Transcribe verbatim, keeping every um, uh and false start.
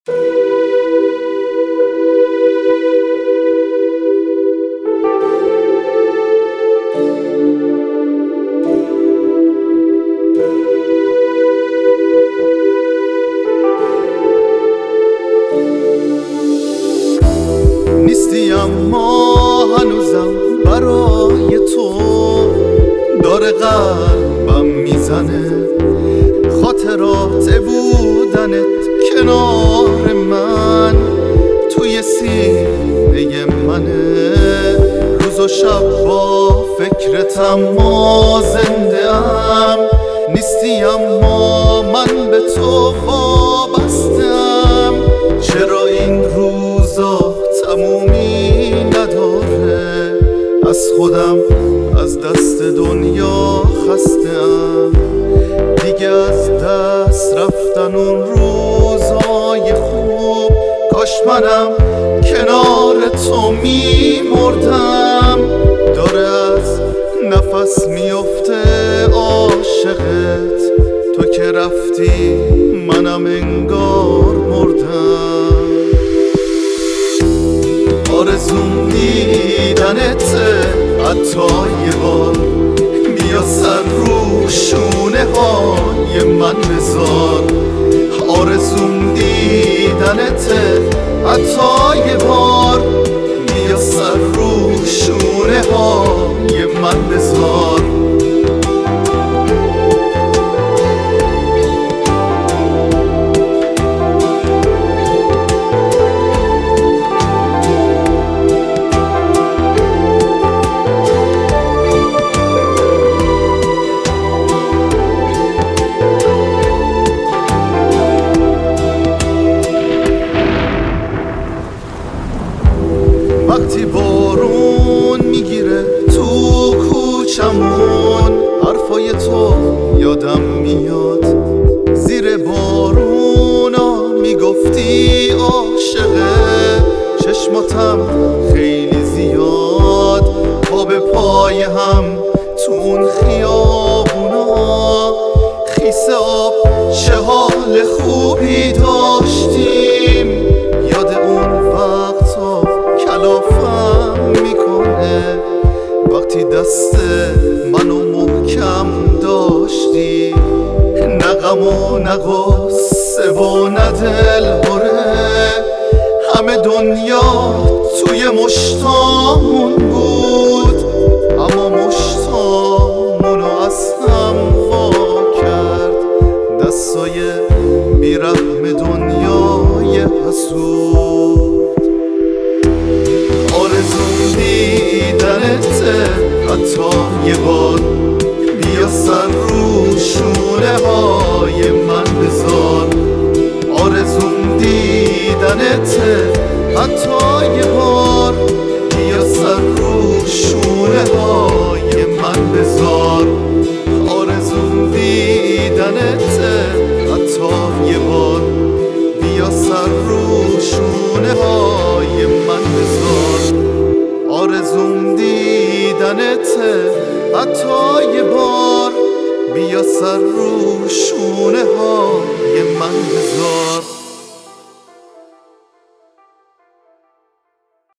نیستی اما هنوزم برای تو داره قلبم میزنه، خاطرات بودنت کنار من توی سینه منه. روز و شب با فکرتم ما زنده ام، نیستی اما من به تو وابستم. چرا این روزا تمومی نداره؟ از خودم از دست دنیا خستم، دیگه از دست رفتن اون روزای خوب. کاش منم کنار تو میمردم. داره از نفس میفته عاشقت، تو که رفتی منم انگار مردم. آرزوم دیدنته حتی یه بار، بیا سر رو شونه های من بذار. آرزوم دیدنته حتی یه بار، بیا سر رو شونه های من بذار. وقتی بارون میگیره تو کوچمون، حرفای تو یادم میاد. زیر بارونا میگفتی عاشقه، چشماتم خیلی زیاد پا به پای هم تو اون خیابونا. خیس آب چه حال خوبی داشتیم، یاد اون وقتا کلافم میکنه. وقتی دست منو محکم داشتی، نه غم و نه غصه و نه دلهره، همه دنیا توی مشتامون بود. اما مشتامونو از هم وا کرد دستای بیرحم دنیای حسود. آرزوم دیدنته حتی یه بار، بیا سر رو شونه های من بذار. آرزوم دیدنته حتی یه بار، بیا سر رو شونه های من بذار. آرزوم دیدنته حتی یه بار، بیا سر رو شونه های من بذار. آرزوم دیدنته حتی یه بار، بیا سر رو شونه های من بذار.